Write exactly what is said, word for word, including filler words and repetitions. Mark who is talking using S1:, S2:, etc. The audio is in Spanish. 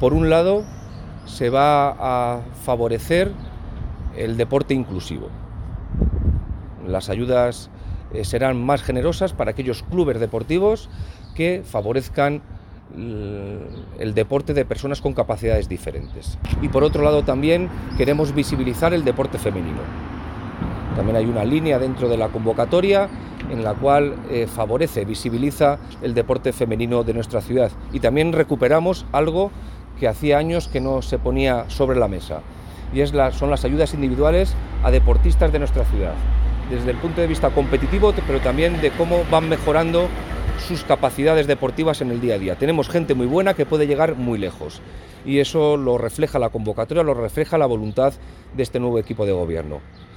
S1: Por un lado, se va a favorecer el deporte inclusivo. Las ayudas eh, serán más generosas para aquellos clubes deportivos que favorezcan el deporte de personas con capacidades diferentes. Y por otro lado también queremos visibilizar el deporte femenino. También hay una línea dentro de la convocatoria en la cual eh, favorece, visibiliza el deporte femenino de nuestra ciudad. Y también recuperamos algo que hacía años que no se ponía sobre la mesa, y es la, son las ayudas individuales a deportistas de nuestra ciudad, desde el punto de vista competitivo, pero también de cómo van mejorando sus capacidades deportivas en el día a día. Tenemos gente muy buena que puede llegar muy lejos, y eso lo refleja la convocatoria, lo refleja la voluntad de este nuevo equipo de gobierno.